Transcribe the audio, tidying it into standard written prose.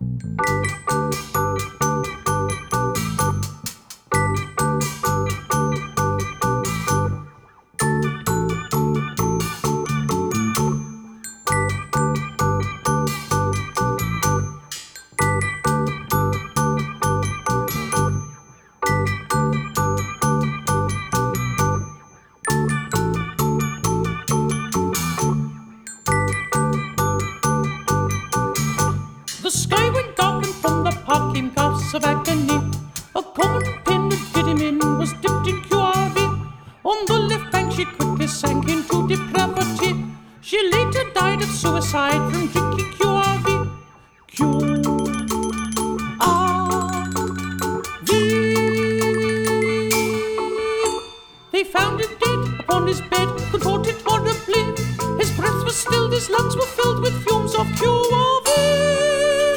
The sky went dark and from the park came coughs of agony. A common pin that did him in was dipped in QRV. On the left bank she quickly sank into depravity. She later died of suicide from drinking QRV. QRV. They found him dead upon his bed, contorted horribly. His breath was stilled, his lungs were filled with fumes of QRV.